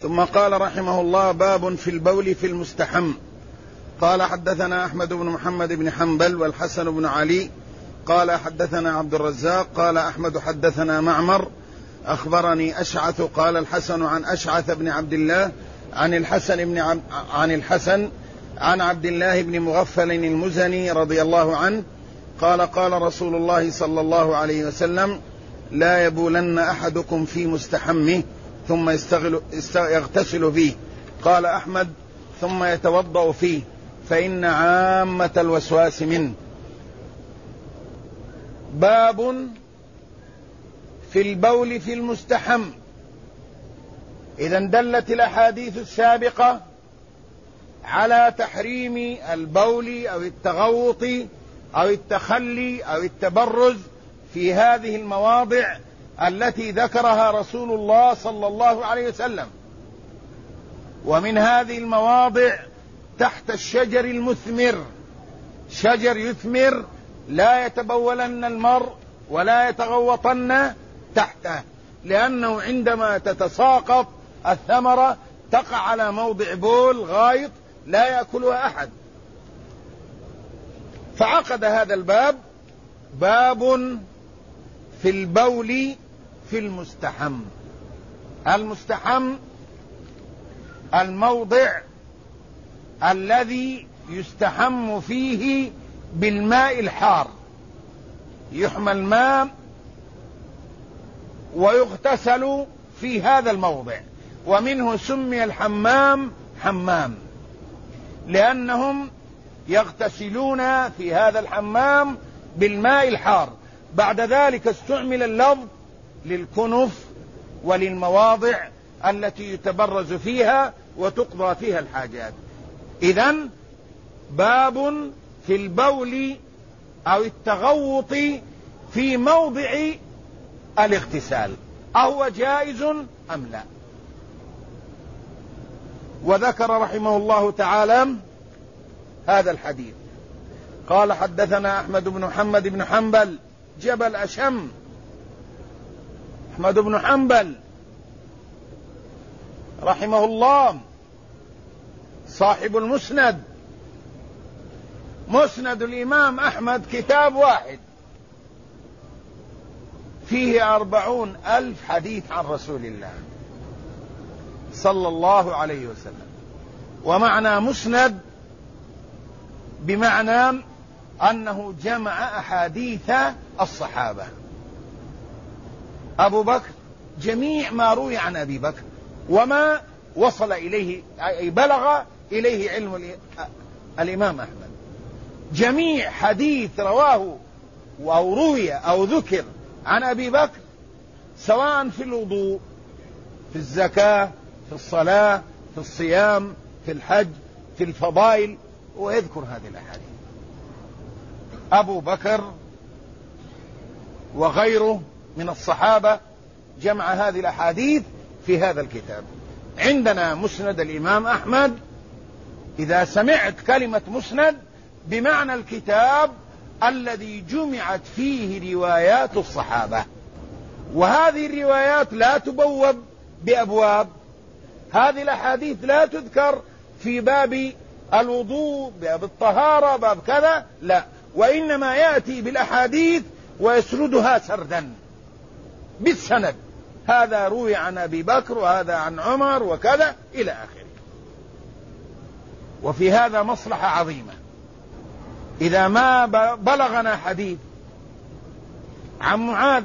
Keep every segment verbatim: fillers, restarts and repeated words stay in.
ثم قال رحمه الله: باب في البول في المستحم. قال: حدثنا أحمد بن محمد بن حنبل والحسن بن علي قال: حدثنا عبد الرزاق قال أحمد: حدثنا معمر أخبرني أشعث قال الحسن عن أشعث بن عبد الله عن الحسن بن عب... عن الحسن عن عبد الله بن مغفل المزني رضي الله عنه قال: قال رسول الله صلى الله عليه وسلم: لا يبولن أحدكم في مستحمه ثم يستغل... يغتسل فيه. قال أحمد: ثم يتوضأ فيه فإن عامة الوسواس منه. باب في البول في المستحم. إذن دلت الأحاديث السابقة على تحريم البول أو التغوط أو التخلي أو التبرز في هذه المواضع التي ذكرها رسول الله صلى الله عليه وسلم. ومن هذه المواضع تحت الشجر المثمر، شجر يثمر لا يتبولن المرء ولا يتغوطن تحته، لأنه عندما تتساقط الثمرة تقع على موضع بول غائط لا يأكلها أحد. فعقد هذا الباب: باب في البول في المستحم. المستحم الموضع الذي يستحم فيه بالماء الحار، يحمى الماء ويغتسل في هذا الموضع، ومنه سمي الحمام حمام، لأنهم يغتسلون في هذا الحمام بالماء الحار. بعد ذلك استعمل اللفظ للكنف وللمواضع التي يتبرز فيها وتقضى فيها الحاجات. إذن باب في البول أو التغوط في موضع الاغتسال، أهو جائز أم لا؟ وذكر رحمه الله تعالى هذا الحديث. قال: حدثنا أحمد بن محمد بن حنبل جبل أشم. أحمد بن حنبل رحمه الله صاحب المسند. مسند الإمام أحمد كتاب واحد فيه أربعون ألف حديث عن رسول الله صلى الله عليه وسلم. ومعنى مسند بمعنى أنه جمع أحاديث الصحابة. أبو بكر جميع ما روي عن أبي بكر وما وصل إليه أي بلغ إليه علم الإمام أحمد، جميع حديث رواه أو روي أو ذكر عن أبي بكر، سواء في الوضوء، في الزكاة، في الصلاة، في الصيام، في الحج، في الفضائل، ويذكر هذه الأحاديث. أبو بكر وغيره من الصحابة جمع هذه الأحاديث في هذا الكتاب. عندنا مسند الإمام أحمد، إذا سمعت كلمة مسند بمعنى الكتاب الذي جمعت فيه روايات الصحابة، وهذه الروايات لا تبوب بأبواب، هذه الأحاديث لا تذكر في باب الوضوء، باب الطهارة، باب كذا، لا، وإنما يأتي بالأحاديث ويسردها سردا بالسند، هذا روي عن أبي بكر وهذا عن عمر وكذا إلى آخره. وفي هذا مصلحة عظيمة. إذا ما بلغنا حديث عن معاذ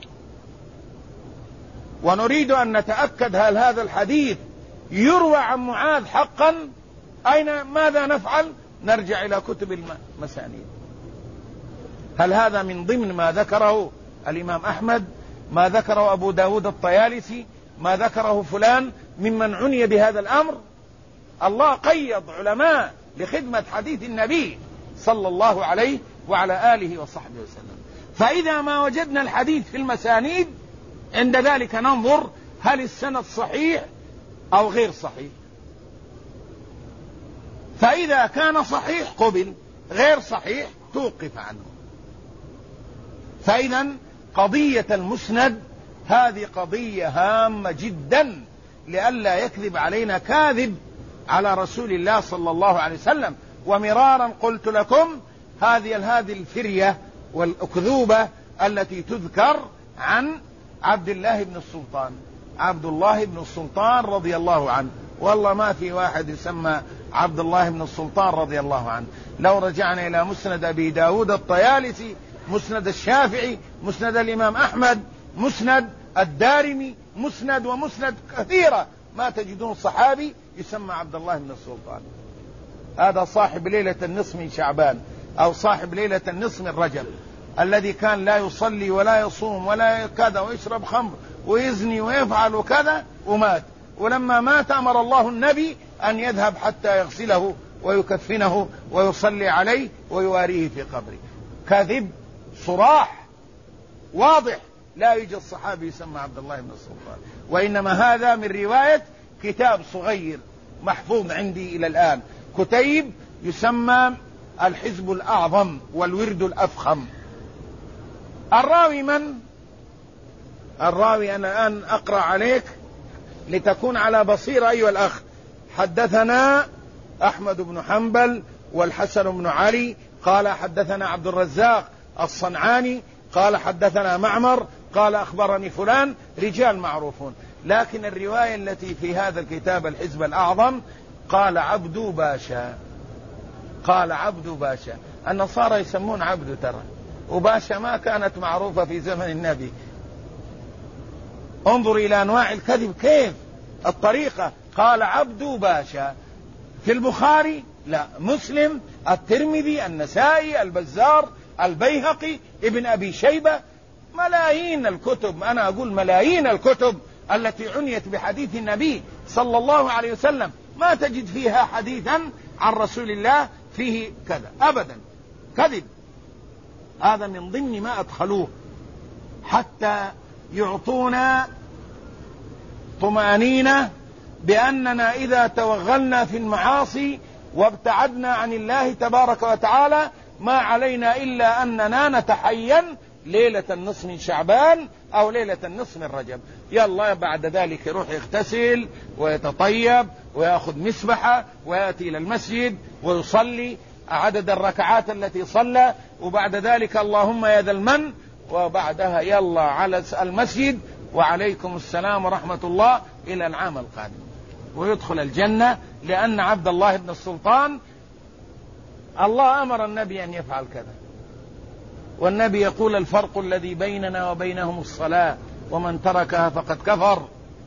ونريد أن نتأكد هل هذا الحديث يروى عن معاذ حقا، أين ماذا نفعل؟ نرجع إلى كتب المسانيد. هل هذا من ضمن ما ذكره الإمام أحمد، ما ذكره أبو داود الطيالسي، ما ذكره فلان ممن عني بهذا الأمر؟ الله قيض علماء لخدمة حديث النبي صلى الله عليه وعلى آله وصحبه وسلم. فإذا ما وجدنا الحديث في المسانيد عند ذلك ننظر هل السند صحيح أو غير صحيح. فإذا كان صحيح قبل، غير صحيح توقف عنه. فإذا قضية المسند هذه قضية هامة جدا لئلا يكذب علينا كاذب على رسول الله صلى الله عليه وسلم. ومرارا قلت لكم هذه هذه الفرية والأكذوبة التي تذكر عن عبد الله بن السلطان، عبد الله بن السلطان رضي الله عنه، والله ما في واحد يسمى عبد الله بن السلطان رضي الله عنه. لو رجعنا إلى مسند أبي داود الطيالسي، مسند الشافعي، مسند الإمام أحمد، مسند الدارمي، مسند ومسند كثيرة، ما تجدون صحابي يسمى عبد الله بن السلطان. هذا صاحب ليلة النصف من شعبان أو صاحب ليلة النصف من رجب، الذي كان لا يصلي ولا يصوم ولا كذا ويشرب خمر ويزني ويفعل وكذا ومات. ولما مات أمر الله النبي أن يذهب حتى يغسله ويكفنه ويصلي عليه ويواريه في قبره. كذب صراح واضح، لا يوجد صحابي يسمى عبد الله بن السلطان، وإنما هذا من رواية كتاب صغير محفوظ عندي إلى الآن، كتيب يسمى الحزب الأعظم والورد الأفخم. الراوي من؟ الراوي أنا الآن أقرأ عليك لتكون على بصيرة أيها الأخ. حدثنا أحمد بن حنبل والحسن بن علي قال حدثنا عبد الرزاق الصنعاني قال حدثنا معمر قال أخبرني فلان، رجال معروفون. لكن الرواية التي في هذا الكتاب الحزب الأعظم قال عبد باشا، قال عبد باشا. النصارى يسمون عبد ترى، وباشا ما كانت معروفة في زمن النبي. انظر إلى أنواع الكذب كيف الطريقة. قال عبد باشا في البخاري لا، مسلم، الترمذي، النسائي، البزار، البيهقي، ابن أبي شيبة، ملايين الكتب، أنا أقول ملايين الكتب التي عنيت بحديث النبي صلى الله عليه وسلم ما تجد فيها حديثا عن رسول الله فيه كذا أبدا. كذب. هذا من ضمن ما أدخلوه حتى يعطونا طمأنينة بأننا إذا توغلنا في المعاصي وابتعدنا عن الله تبارك وتعالى ما علينا إلا أننا نتحين ليلة النصف من شعبان أو ليلة النصف من رجب. يلا بعد ذلك يروح يغتسل ويتطيب ويأخذ مسبحة ويأتي إلى المسجد ويصلي عدد الركعات التي صلى، وبعد ذلك اللهم يا ذا المن، وبعدها يلا على المسجد وعليكم السلام ورحمة الله إلى العام القادم، ويدخل الجنة. لأن عبد الله بن السلطان الله أمر النبي أن يفعل كذا، والنبي يقول الفرق الذي بيننا وبينهم الصلاة ومن تركها فقد كفر.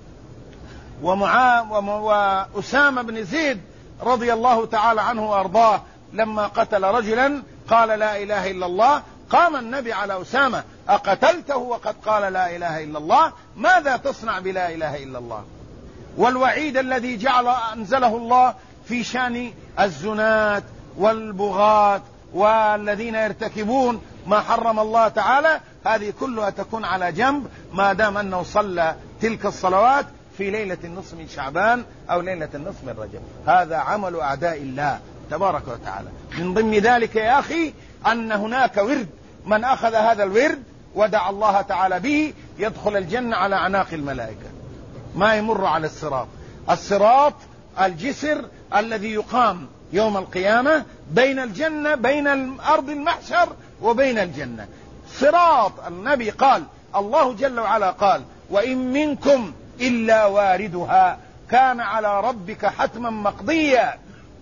وأسامة بن زيد رضي الله تعالى عنه وأرضاه لما قتل رجلا قال لا إله إلا الله، قام النبي على أسامة أقتلته وقد قال لا إله إلا الله؟ ماذا تصنع بلا إله إلا الله؟ والوعيد الذي جعل أنزله الله في شأن الزنات والبغاة والذين يرتكبون ما حرم الله تعالى، هذه كلها تكون على جنب ما دام أنه صلى تلك الصلوات في ليلة النصف من شعبان أو ليلة النصف من رجب. هذا عمل أعداء الله تبارك وتعالى. من ضمن ذلك يا أخي أن هناك ورد، من أخذ هذا الورد ودعا الله تعالى به يدخل الجنة على أعناق الملائكة، ما يمر على الصراط. الصراط الجسر الذي يقام يوم القيامة بين الجنة، بين أرض المحشر وبين الجنة. صراط النبي قال، الله جل وعلا قال وإن منكم إلا واردها كان على ربك حتما مقضيا.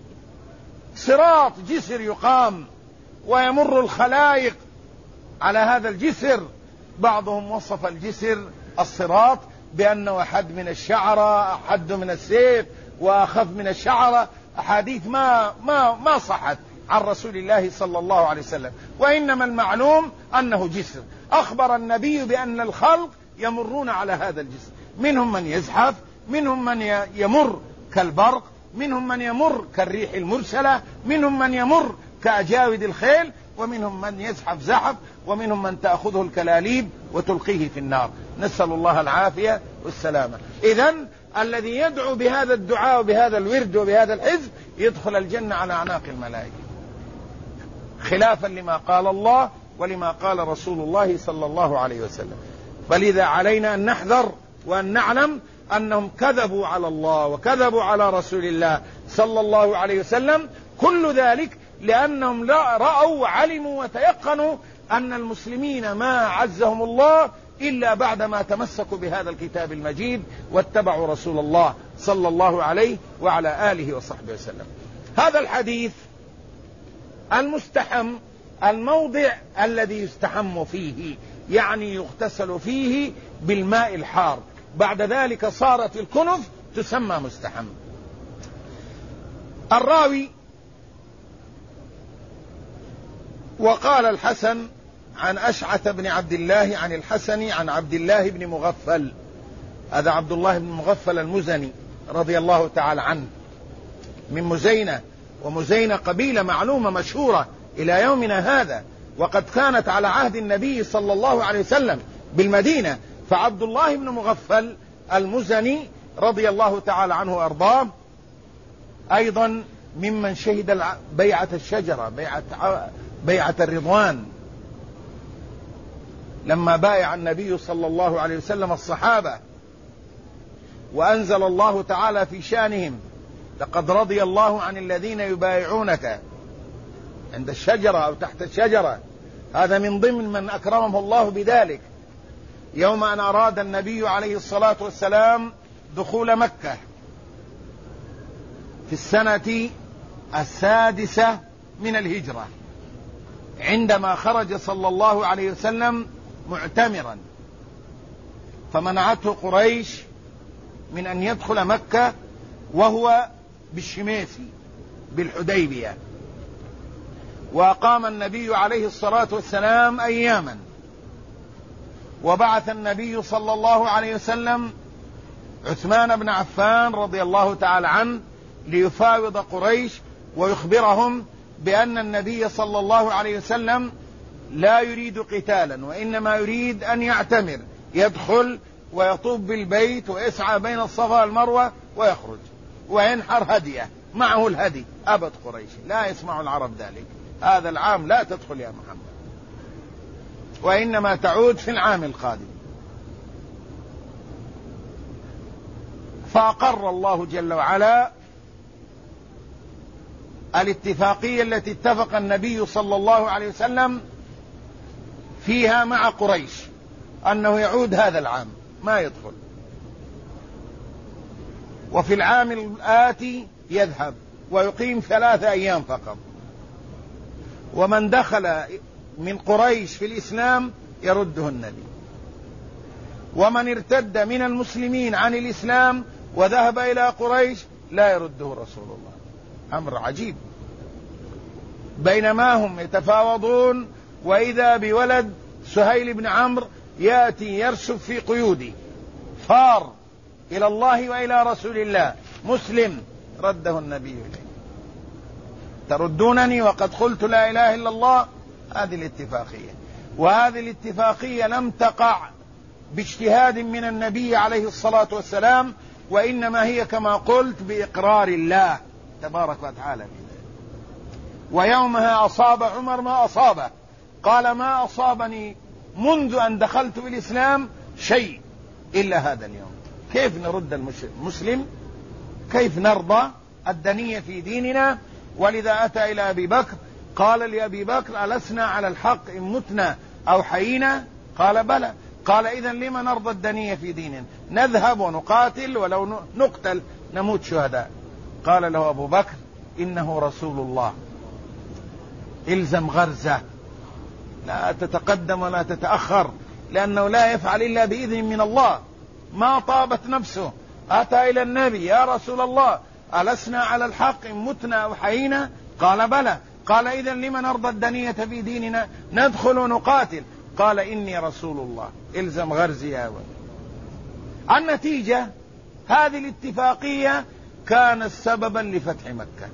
صراط جسر يقام ويمر الخلائق على هذا الجسر. بعضهم وصف الجسر الصراط بأنه أحد من الشعرة، أحد من السيف، وأخف من الشعرة. أحاديث ما ما ما صحت عن رسول الله صلى الله عليه وسلم، وإنما المعلوم أنه جسر. أخبر النبي بأن الخلق يمرون على هذا الجسر، منهم من يزحف، منهم من يمر كالبرق، منهم من يمر كالريح المرسلة، منهم من يمر كأجاود الخيل، ومنهم من يزحف زحف، ومنهم من تأخذه الكلاليب وتلقيه في النار. نسأل الله العافية والسلامة. إذن الذي يدعو بهذا الدعاء وبهذا الورد وبهذا الحزب يدخل الجنة على أعناق الملائكة، خلافا لما قال الله ولما قال رسول الله صلى الله عليه وسلم. فلذا علينا أن نحذر وأن نعلم أنهم كذبوا على الله وكذبوا على رسول الله صلى الله عليه وسلم. كل ذلك لأنهم رأوا وعلموا وتيقنوا أن المسلمين ما عزهم الله إلا بعدما تمسكوا بهذا الكتاب المجيد واتبعوا رسول الله صلى الله عليه وعلى آله وصحبه وسلم. هذا الحديث المستحم الموضع الذي يستحم فيه، يعني يغتسل فيه بالماء الحار، بعد ذلك صارت الكنف تسمى مستحم. الراوي وقال الحسن عن أشعث بن عبد الله عن الحسن عن عبد الله بن مغفل، هذا عبد الله بن مغفل المزني رضي الله تعالى عنه من مزينة، ومزينة قبيلة معلومة مشهورة إلى يومنا هذا، وقد كانت على عهد النبي صلى الله عليه وسلم بالمدينة. فعبد الله بن مغفل المزني رضي الله تعالى عنه وأرضاه أيضا ممن شهد بيعة الشجرة، بيعة, بيعة الرضوان، لما بايع النبي صلى الله عليه وسلم الصحابة وأنزل الله تعالى في شأنهم: لقد رضي الله عن الذين يبايعونك عند الشجرة أو تحت الشجرة. هذا من ضمن من أكرمه الله بذلك، يوم أن أراد النبي عليه الصلاة والسلام دخول مكة في السنة السادسة من الهجرة، عندما خرج صلى الله عليه وسلم معتمرا، فمنعته قريش من أن يدخل مكة وهو بالشميسي بالحديبية. وأقام النبي عليه الصلاة والسلام أياما، وبعث النبي صلى الله عليه وسلم عثمان بن عفان رضي الله تعالى عنه ليفاوض قريش ويخبرهم بأن النبي صلى الله عليه وسلم لا يريد قتالا، وإنما يريد أن يعتمر، يدخل ويطوف بالبيت ويسعى بين الصفا والمروة ويخرج وينحر هديه معه الهدي. أبد قريش، لا يسمع العرب ذلك، هذا العام لا تدخل يا محمد، وإنما تعود في العام القادم. فأقر الله جل وعلا الاتفاقية التي اتفق النبي صلى الله عليه وسلم فيها مع قريش أنه يعود هذا العام ما يدخل، وفي العام الآتي يذهب ويقيم ثلاثة أيام فقط، ومن دخل من قريش في الإسلام يرده النبي، ومن ارتد من المسلمين عن الإسلام وذهب إلى قريش لا يرده رسول الله. أمر عجيب. بينما هم يتفاوضون وإذا بولد سهيل بن عمرو يأتي يرسب في قيودي، فار إلى الله وإلى رسول الله مسلم، رده النبي إليه: تردونني وقد قلت لا إله إلا الله. هذه الاتفاقية، وهذه الاتفاقية لم تقع باجتهاد من النبي عليه الصلاة والسلام، وإنما هي كما قلت بإقرار الله تبارك وتعالى. ويومها أصاب عمر ما أصابه، قال: ما أصابني منذ أن دخلت بالإسلام شيء إلا هذا اليوم. كيف نرد المسلم؟ كيف نرضى الدنية في ديننا؟ ولذا أتى إلى أبي بكر قال لأبي بكر: ألسنا على الحق إن متنا أو حيينا؟ قال: بلى. قال: إذن لما نرضى الدنية في ديننا؟ نذهب ونقاتل ولو نقتل نموت شهداء. قال له أبو بكر: إنه رسول الله، إلزم غرزة، لا تتقدم ولا تتأخر، لأنه لا يفعل إلا بإذن من الله. ما طابت نفسه، أتى إلى النبي: يا رسول الله ألسنا على الحق إن متنا أو حيينا؟ قال: بلى. قال: إذن لما نرضى الدنية في ديننا؟ ندخل ونقاتل. قال: إني رسول الله، إلزم غرزي يا ولد. النتيجة هذه الاتفاقية كانت سببا لفتح مكة،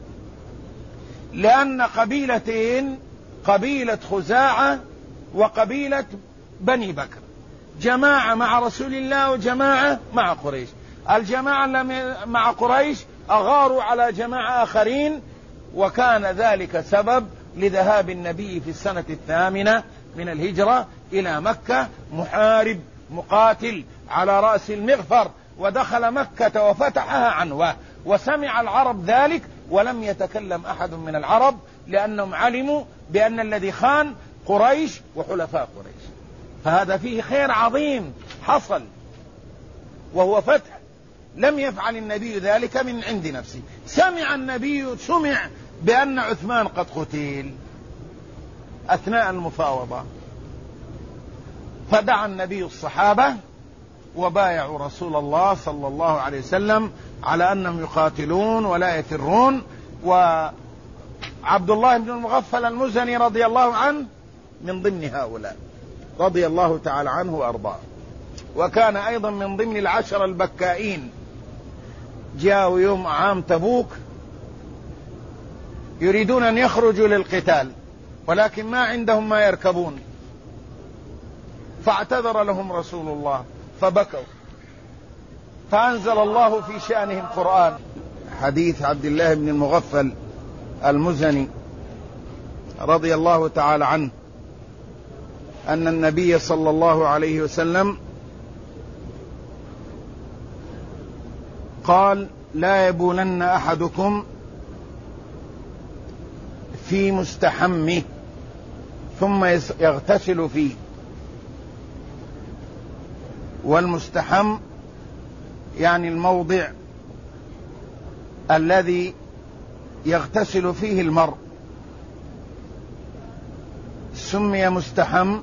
لأن قبيلتين، قبيلة خزاعة وقبيلة بني بكر، جماعة مع رسول الله وجماعة مع قريش. الجماعة مع قريش أغاروا على جماعة آخرين، وكان ذلك سبب لذهاب النبي في السنة الثامنة من الهجرة إلى مكة محارب مقاتل على رأس المغفر ودخل مكة وفتحها عنوة، وسمع العرب ذلك ولم يتكلم أحد من العرب، لأنهم علموا بأن الذي خان قريش وحلفاء قريش. فهذا فيه خير عظيم حصل، وهو فتح لم يفعل النبي ذلك من عند نفسه. سمع النبي سمع بأن عثمان قد قتل أثناء المفاوضة، فدعا النبي الصحابة وبايعوا رسول الله صلى الله عليه وسلم على أنهم يقاتلون ولا يفرون. وعبد الله بن المغفل المزني رضي الله عنه من ضمن هؤلاء رضي الله تعالى عنه وأرضاه، وكان أيضا من ضمن العشر البكائين. جاءوا يوم عام تبوك يريدون أن يخرجوا للقتال، ولكن ما عندهم ما يركبون، فاعتذر لهم رسول الله فبكوا، فأنزل الله في شأنهم قرآن. حديث عبد الله بن المغفل المزني رضي الله تعالى عنه أن النبي صلى الله عليه وسلم قال: لا يبولن أحدكم في مستحمه ثم يغتسل فيه. والمستحم يعني الموضع الذي يغتسل فيه المرء، سمي مستحم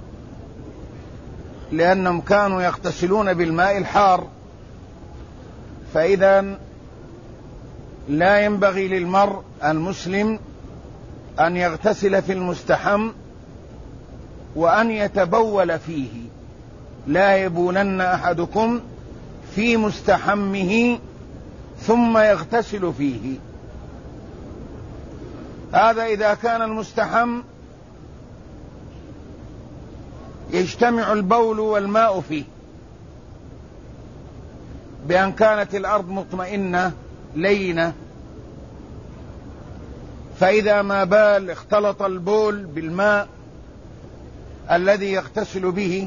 لأنهم كانوا يغتسلون بالماء الحار، فإذا لا ينبغي للمرء المسلم أن يغتسل في المستحم وأن يتبول فيه. لا يبولن أحدكم في مستحمه ثم يغتسل فيه. هذا إذا كان المستحم يجتمع البول والماء فيه، بأن كانت الأرض مطمئنة لينة، فإذا ما بال اختلط البول بالماء الذي يغتسل به،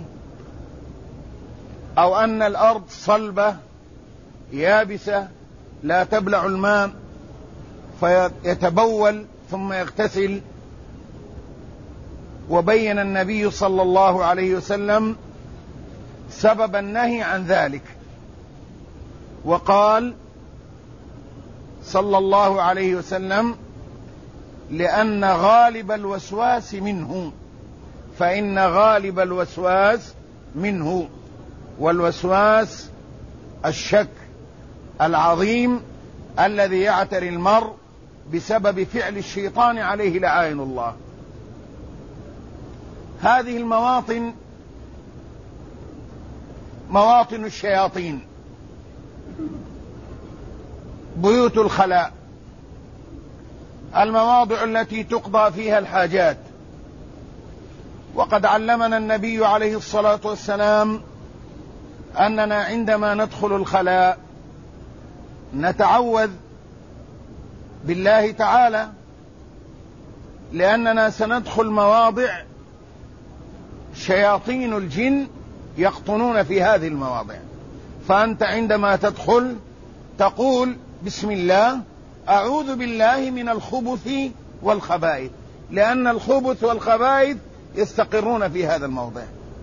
أو أن الأرض صلبة يابسة لا تبلع الماء فيتبول ثم يغتسل. وبين النبي صلى الله عليه وسلم سبب النهي عن ذلك، وقال صلى الله عليه وسلم: لأن غالب الوسواس منه، فإن غالب الوسواس منه. والوسواس الشك العظيم الذي يعتري المرء بسبب فعل الشيطان عليه لعائن الله. هذه المواطن مواطن الشياطين، بيوت الخلاء، المواضع التي تقضى فيها الحاجات. وقد علمنا النبي عليه الصلاة والسلام أننا عندما ندخل الخلاء نتعوذ بالله تعالى، لأننا سندخل مواضع شياطين الجن يقطنون في هذه المواضع. فأنت عندما تدخل تقول: بسم الله، أعوذ بالله من الخبث والخبائث، لأن الخبث والخبائث يستقرون في هذا الموضع.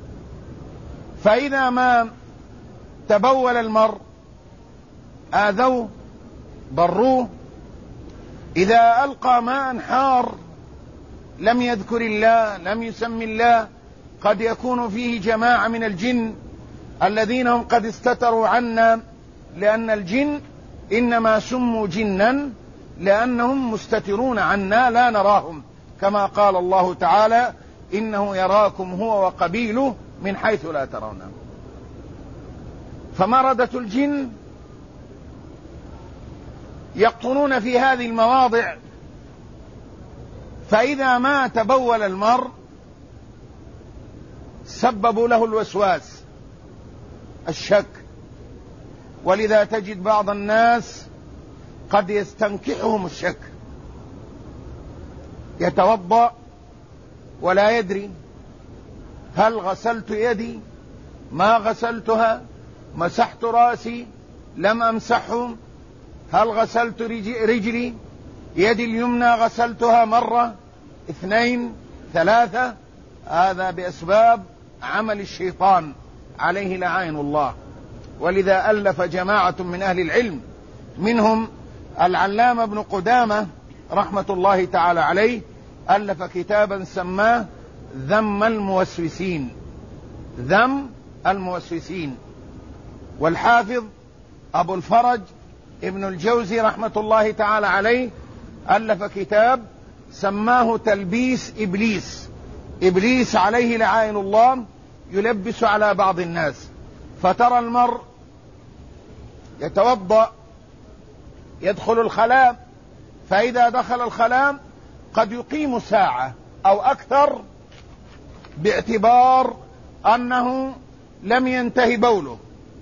فإذا ما تبول المرء آذوه ضروه، إذا ألقى ماء حار لم يذكر الله لم يسم الله، قد يكون فيه جماعة من الجن الذين هم قد استتروا عنا، لأن الجن إنما سموا جنا لأنهم مستترون عنا لا نراهم، كما قال الله تعالى: إنه يراكم هو وقبيله من حيث لا ترونهم. فمردة الجن يقطنون في هذه المواضع، فإذا ما تبول المرء سببوا له الوسواس الشك. ولذا تجد بعض الناس قد يستنكحهم الشك، يتوضأ ولا يدري هل غسلت يدي ما غسلتها، مسحت رأسي لم أمسحه؟ هل غسلت رجلي؟ يدي اليمنى غسلتها مرة، اثنين، ثلاثة؟ هذا بأسباب عمل الشيطان عليه لعائن الله. ولذا ألف جماعة من أهل العلم منهم العلامة ابن قدامة رحمة الله تعالى عليه، ألف كتابا سماه ذم الموسوسين، ذم الموسوسين. والحافظ أبو الفرج ابن الجوزي رحمة الله تعالى عليه ألف كتاب سماه تلبيس إبليس، إبليس عليه لعائن الله يلبس على بعض الناس. فترى المرء يتوضأ يدخل الخلاء، فإذا دخل الخلاء قد يقيم ساعة أو أكثر باعتبار أنه لم ينتهي بوله،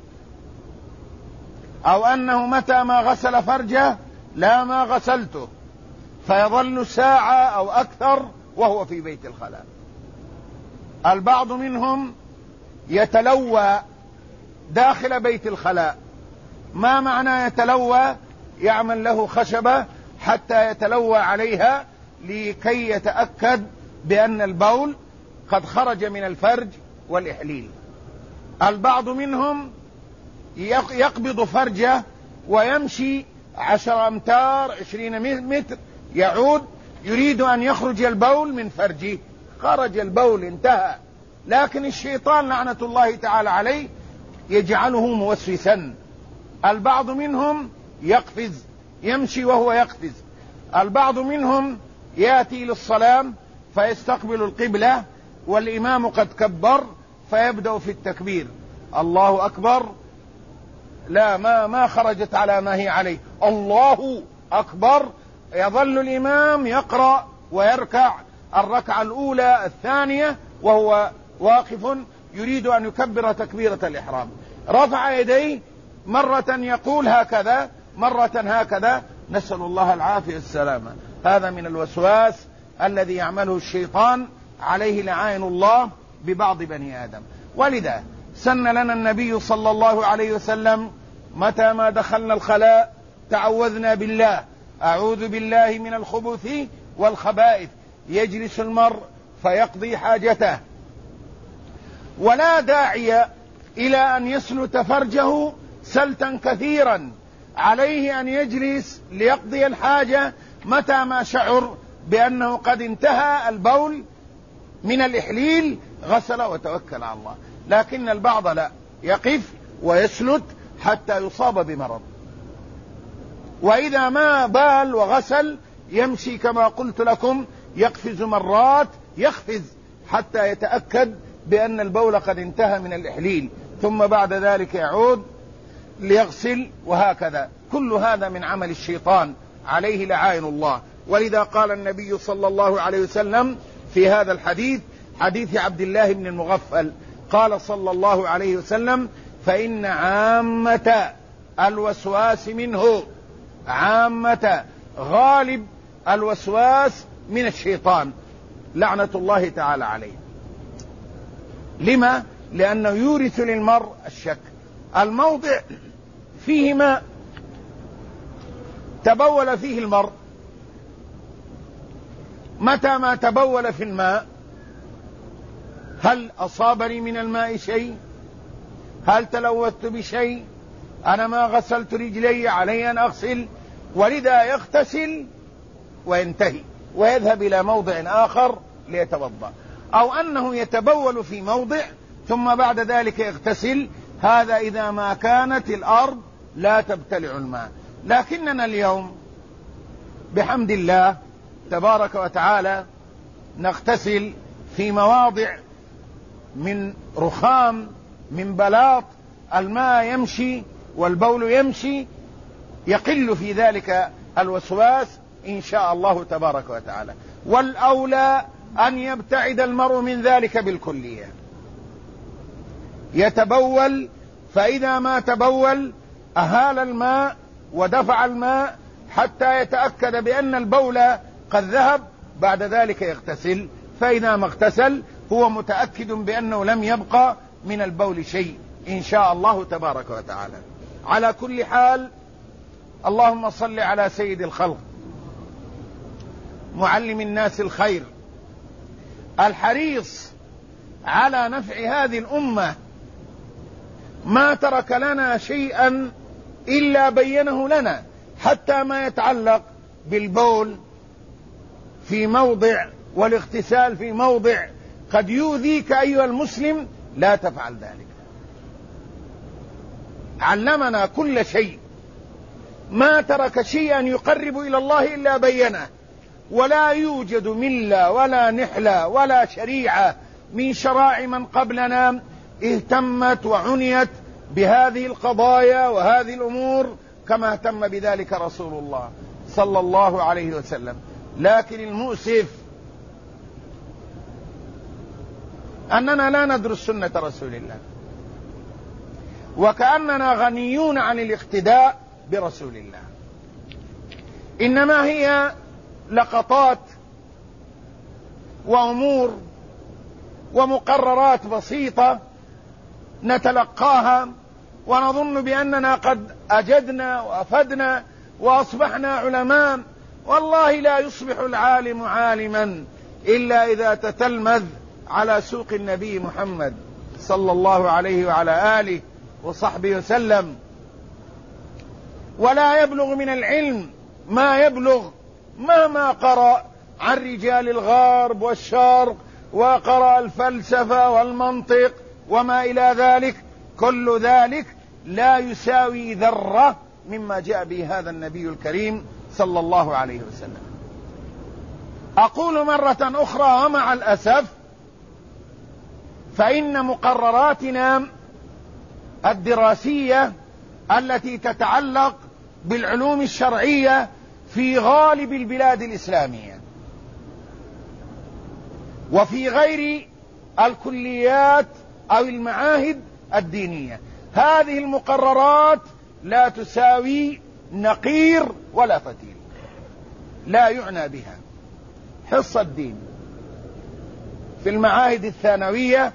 أو أنه متى ما غسل فرجه لا ما غسلته، فيظل ساعة أو أكثر وهو في بيت الخلاء. البعض منهم يتلوى داخل بيت الخلاء. ما معنى يتلوى؟ يعمل له خشبة حتى يتلوى عليها لكي يتأكد بأن البول قد خرج من الفرج والإحليل. البعض منهم يقبض فرجه ويمشي عشر أمتار عشرين متر، يعود يريد أن يخرج البول من فرجه، خرج البول انتهى. لكن الشيطان لعنة الله تعالى عليه يجعله موسوسا. البعض منهم يقفز، يمشي وهو يقفز. البعض منهم يأتي للصلاة فيستقبل القبلة والإمام قد كبر فيبدأ في التكبير، الله أكبر، لا ما ما خرجت على ما هي عليه، الله أكبر. يظل الإمام يقرأ ويركع الركعة الأولى الثانية وهو واقف يريد أن يكبر تكبيرة الإحرام، رفع يديه مرة يقول هكذا، مرة هكذا، نسأل الله العافية السلامة. هذا من الوسواس الذي يعمله الشيطان عليه لعائن الله ببعض بني آدم. ولذا سن لنا النبي صلى الله عليه وسلم متى ما دخلنا الخلاء تعوذنا بالله، أعوذ بالله من الخبث والخبائث. يجلس المرء فيقضي حاجته، ولا داعي إلى أن يسلت فرجه سلتا كثيرا، عليه أن يجلس ليقضي الحاجة متى ما شعر بأنه قد انتهى البول من الإحليل غسل وتوكل على الله. لكن البعض لا، يقف ويسلت حتى يصاب بمرض، وإذا ما بال وغسل يمشي كما قلت لكم، يقفز مرات، يقفز حتى يتأكد بأن البول قد انتهى من الإحليل، ثم بعد ذلك يعود ليغسل، وهكذا. كل هذا من عمل الشيطان عليه لعائن الله. ولذا قال النبي صلى الله عليه وسلم في هذا الحديث، حديث عبد الله بن المغفل، قال صلى الله عليه وسلم: فإن عامة الوسواس منه، عامة غالب الوسواس من الشيطان لعنة الله تعالى عليه. لما؟ لأنه يورث للمرء الشك. الموضع فيه ماء تبول فيه المرء، متى ما تبول في الماء هل أصابني من الماء شيء؟ هل تلوثت بشيء؟ أنا ما غسلت رجلي، علي أن أغسل. ولذا يغتسل وينتهي ويذهب إلى موضع آخر ليتوضأ، أو أنه يتبول في موضع ثم بعد ذلك يغتسل. هذا إذا ما كانت الأرض لا تبتلع الماء. لكننا اليوم بحمد الله تبارك وتعالى نغتسل في مواضع من رخام، من بلاط، الماء يمشي والبول يمشي، يقل في ذلك الوسواس إن شاء الله تبارك وتعالى. والأولى أن يبتعد المرء من ذلك بالكلية، يتبول، فإذا ما تبول أهال الماء ودفع الماء حتى يتأكد بأن البول قد ذهب، بعد ذلك يغتسل. فإذا ما اغتسل هو متأكد بأنه لم يبقى من البول شيء إن شاء الله تبارك وتعالى. على كل حال، اللهم صل على سيد الخلق معلم الناس الخير الحريص على نفع هذه الأمة، ما ترك لنا شيئا إلا بينه لنا، حتى ما يتعلق بالبول في موضع والاغتسال في موضع قد يؤذيك أيها المسلم، لا تفعل ذلك. علمنا كل شيء، ما ترك شيئا يقرب إلى الله إلا بينه، ولا يوجد ملة ولا نحلة ولا شريعة من شرائع من قبلنا اهتمت وعنيت بهذه القضايا وهذه الأمور كما اهتم بذلك رسول الله صلى الله عليه وسلم. لكن المؤسف أننا لا ندرس سنة رسول الله، وكأننا غنيون عن الاقتداء برسول الله، إنما هي لقطات وأمور ومقررات بسيطة نتلقاها ونظن بأننا قد أجدنا وأفدنا وأصبحنا علماء. والله لا يصبح العالم عالما إلا إذا تتلمذ على سوق النبي محمد صلى الله عليه وعلى آله وصحبه وسلم، ولا يبلغ من العلم ما يبلغ مهما قرأ عن رجال الغرب والشرق وقرأ الفلسفة والمنطق وما إلى ذلك. كل ذلك لا يساوي ذرة مما جاء به هذا النبي الكريم صلى الله عليه وسلم. أقول مرة أخرى ومع الأسف فإن مقرراتنا الدراسية التي تتعلق بالعلوم الشرعية في غالب البلاد الإسلامية وفي غير الكليات أو المعاهد الدينية، هذه المقررات لا تساوي نقير ولا فتيل، لا يعنى بها. حصة الدين في المعاهد الثانوية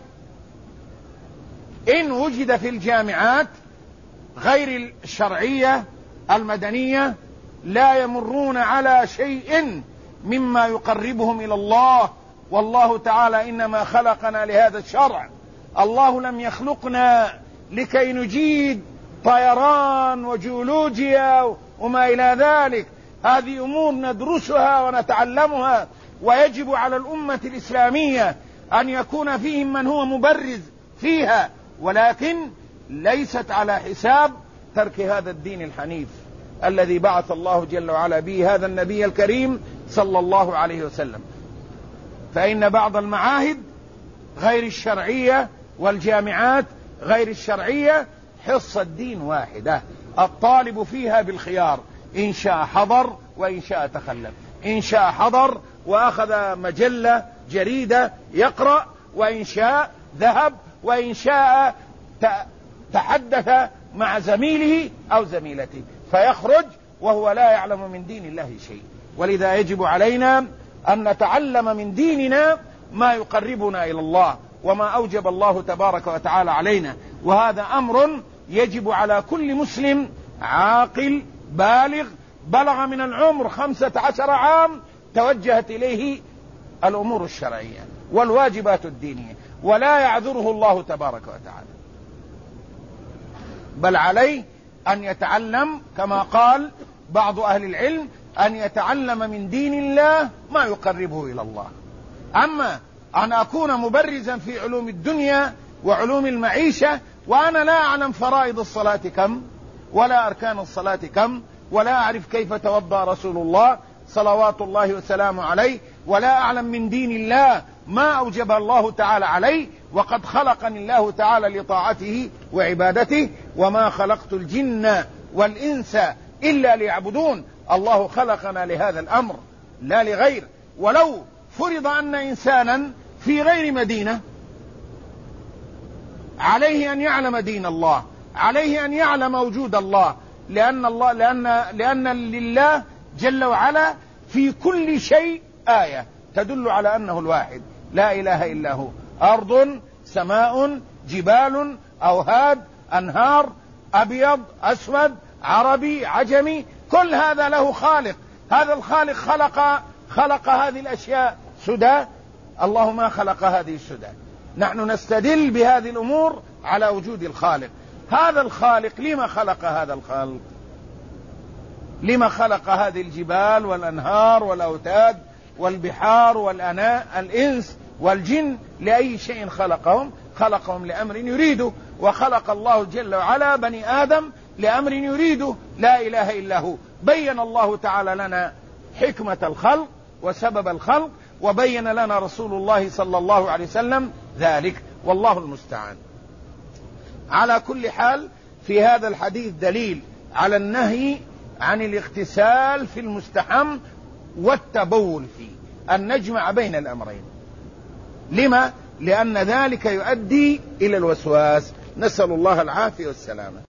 إن وجد في الجامعات غير الشرعية المدنية لا يمرون على شيء مما يقربهم إلى الله، والله تعالى إنما خلقنا لهذا الشرع. الله لم يخلقنا لكي نجيد طيران وجيولوجيا وما إلى ذلك، هذه أمور ندرسها ونتعلمها، ويجب على الأمة الإسلامية أن يكون فيهم من هو مبرز فيها، ولكن ليست على حساب ترك هذا الدين الحنيف الذي بعث الله جل وعلا به هذا النبي الكريم صلى الله عليه وسلم. فإن بعض المعاهد غير الشرعية والجامعات غير الشرعية حصة الدين واحدة، الطالب فيها بالخيار، إن شاء حضر وإن شاء تخلف، إن شاء حضر وأخذ مجلة جريدة يقرأ، وإن شاء ذهب، وإن شاء تحدث مع زميله أو زميلته، فيخرج وهو لا يعلم من دين الله شيء. ولذا يجب علينا أن نتعلم من ديننا ما يقربنا إلى الله وما أوجب الله تبارك وتعالى علينا، وهذا أمر يجب على كل مسلم عاقل بالغ بلغ من العمر خمسة عشر عام توجهت إليه الأمور الشرعية والواجبات الدينية، ولا يعذره الله تبارك وتعالى، بل عليه أن يتعلم كما قال بعض أهل العلم، أن يتعلم من دين الله ما يقربه إلى الله. أما أن أكون مبرزا في علوم الدنيا وعلوم المعيشة وأنا لا أعلم فرائض الصلاة كم ولا أركان الصلاة كم، ولا أعرف كيف توضأ رسول الله صلوات الله وسلامه عليه، ولا أعلم من دين الله ما أوجب الله تعالى عليه، وقد خلقني الله تعالى لطاعته وعبادته، وما خلقت الجن والإنس إلا ليعبدون. الله خلقنا لهذا الأمر لا لغير. ولو فرض أن إنسانا في غير مدينة عليه أن يعلم دين الله، عليه أن يعلم وجود الله، لأن الله لأن لأن لله جل وعلا في كل شيء آية تدل على أنه الواحد لا إله إلا هو، أرض، سماء، جبال، أوهاد، أنهار، أبيض أسود عربي عجمي، كل هذا له خالق. هذا الخالق خلق خلق هذه الأشياء سدى؟ الله ما خلق هذه السدى. نحن نستدل بهذه الأمور على وجود الخالق. هذا الخالق لما خلق هذا الخلق؟ لما خلق هذه الجبال والأنهار والأوتاد والبحار والأناء الإنس والجن؟ لأي شيء خلقهم؟ خلقهم لأمر يريده. وخلق الله جل وعلا بني آدم لأمر يريده لا إله إلا هو. بين الله تعالى لنا حكمة الخلق وسبب الخلق، وبين لنا رسول الله صلى الله عليه وسلم ذلك، والله المستعان. على كل حال في هذا الحديث دليل على النهي عن الاغتسال في المستحم والتبول فيه، أن نجمع بين الأمرين. لما؟ لأن ذلك يؤدي إلى الوسواس، نسأل الله العافية والسلامة.